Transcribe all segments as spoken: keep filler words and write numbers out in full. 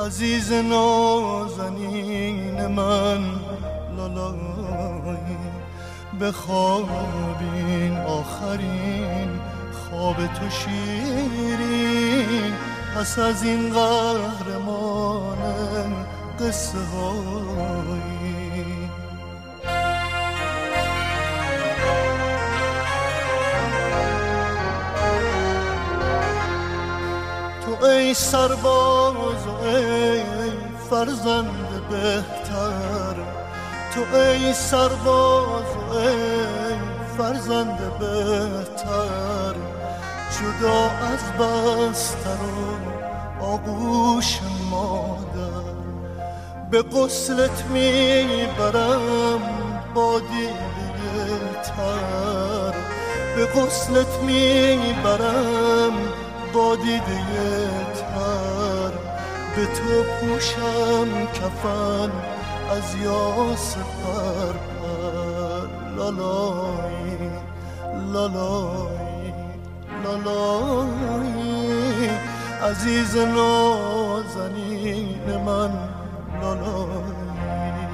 عزیز نازنین من لالایی، بخوابین آخرین خواب تو شیرین، پس از این قهرمان قصه هایی. تو ای سرباز و ای فرزند بهتر، تو ای سرباز و ای فرزند بهتر، جدا از بستر و آغوش مادر، به غسلت میبرم با دیده تر، به غسلت میبرم با دیده تر، به تو پوشم کفن از یاس پر پر. لالایی لالایی لالایی، عزیز نازنین من لالایی،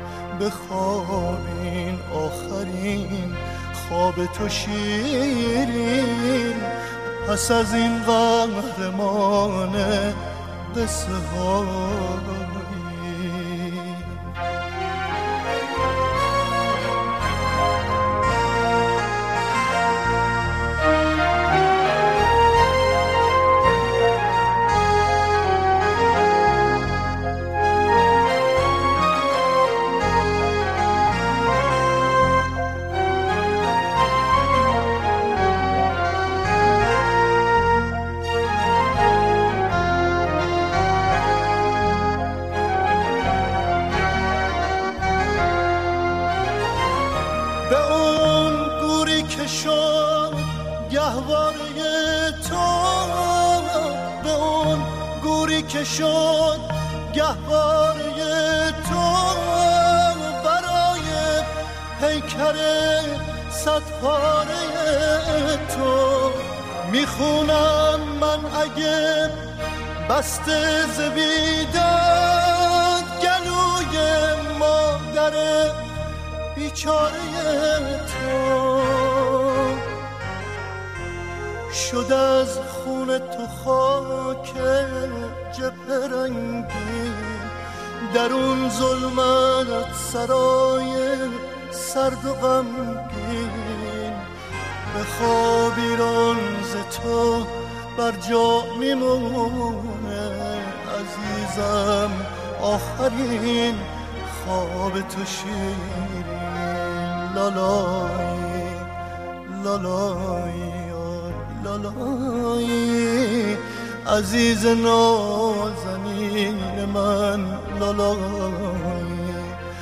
بخوابین آخرین خواب تو شیرین، پس از این قهرمان قصه هایی. که شد گهواره تو، برای پیکر صد پاره تو، میخونم من اگه بسته ز بیداد گلوی مادر بیچاره تو، شد از خون تو خاک جبهه رنگین، در اون ظلمت سرای سرد و غمگین، بخواب ایران ز تو بر جا میمونه عزیزم، آخرین خواب تو شیرین. لالایی لالایی لالایی، عزیز نازنین من لالایی،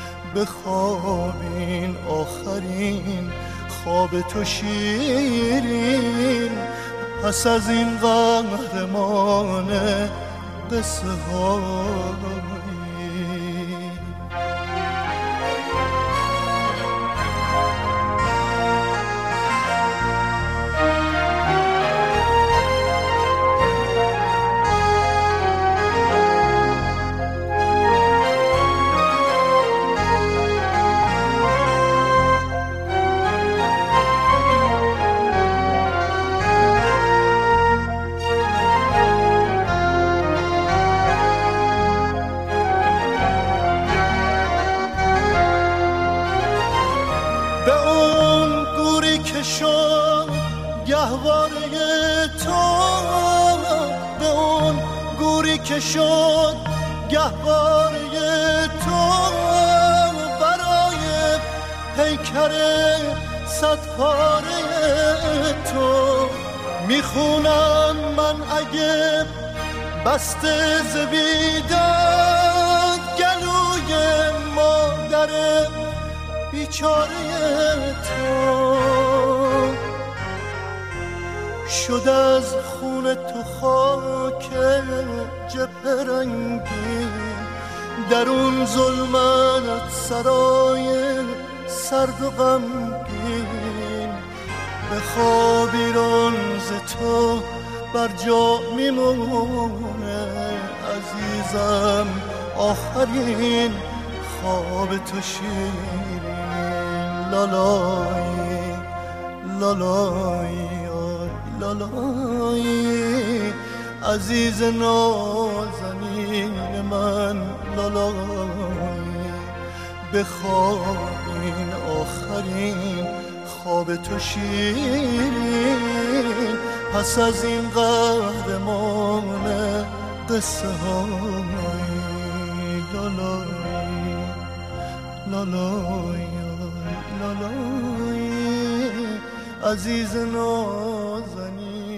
بخوابین آخرین خواب تو شیرین، پس از این قهرمان قصه هایی. که شد گهواره تو، برای پیکر صد پاره تو، میخونم من اگه بسته ز بیداد گلوی مادر بیچاره تو، شد از خون تو خاک جبهه رنگین، در اون ظلمت سرای سرد و غمگین، بخواب ایران ز تو بر جا میمونه عزیز عزیزم آخرین خواب تو شیرین لالایی لالایی لالایی عزیز نازنین من لالایی بخوابین آخرین خواب تو شیرین پس از این قهرمان قصه های لالایی لالایی لالایی عزیز نازنین